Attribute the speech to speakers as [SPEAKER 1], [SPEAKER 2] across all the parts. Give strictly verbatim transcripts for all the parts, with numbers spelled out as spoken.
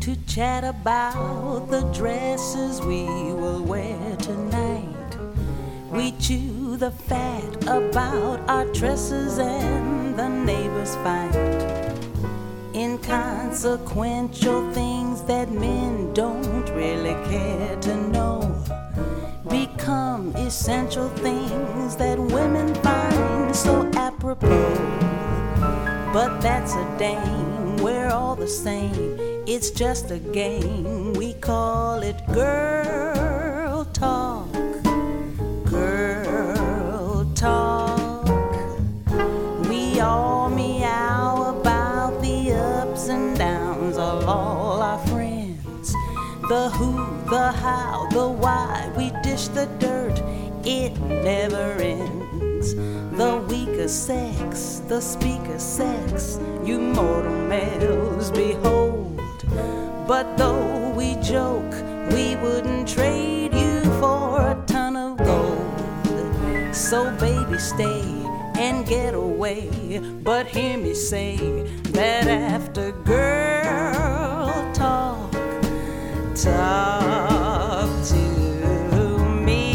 [SPEAKER 1] to chat about the dresses we will wear tonight. We chew the fat about our tresses and the neighbors fight. Inconsequential things that men don't really care to know become essential things that women find so apropos. But that's a dame, we're all the same. It's just a game, we call it girl talk. Girl talk. We all meow about the ups and downs of all our friends. The who, the how, the why, we dish the dirt, it never ends. The weaker sex, the speaker sex, you mortal males behold. But though we joke, we wouldn't trade you for a ton of gold. So baby, stay and get away. But hear me say that after girl talk, talk to me.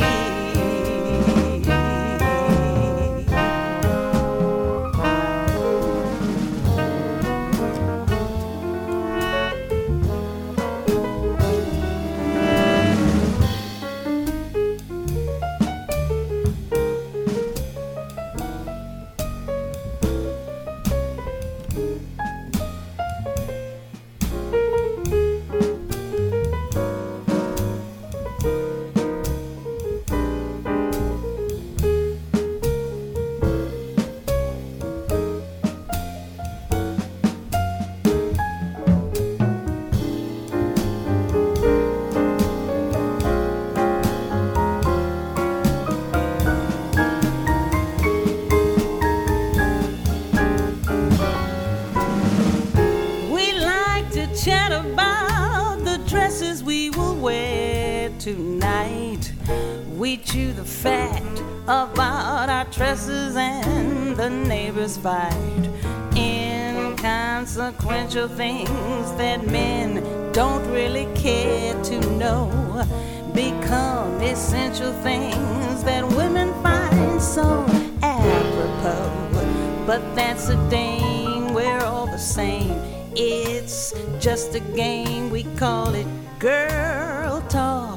[SPEAKER 1] Chat about the dresses we will wear tonight. We chew the fat about our tresses and the neighbors fight. Inconsequential things that men don't really care to know become essential things that women find so apropos. But that's a dame, we're all the same. It's just a game, we call it girl talk.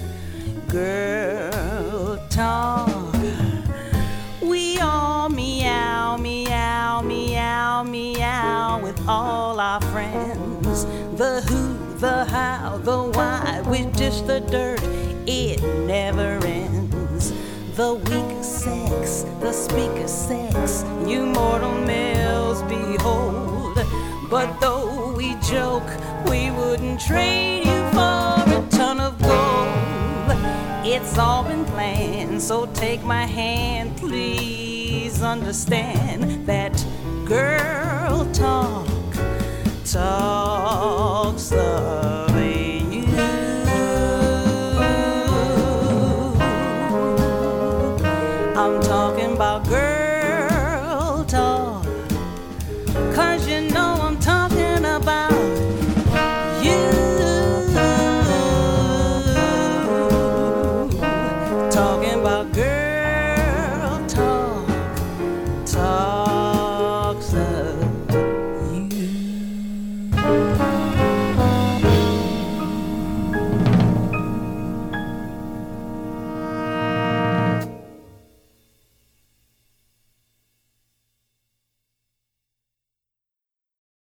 [SPEAKER 1] Girl talk. We all meow, meow, meow, meow with all our friends. The who, the how, the why, we dish the dirt, it never ends. The weaker sex, the speaker sex, you mortal males behold. But though we joke, we wouldn't trade you for a ton of gold. It's all been planned, so take my hand, please understand that girl talk talks of you. I'm talking about girl talk, 'cause you know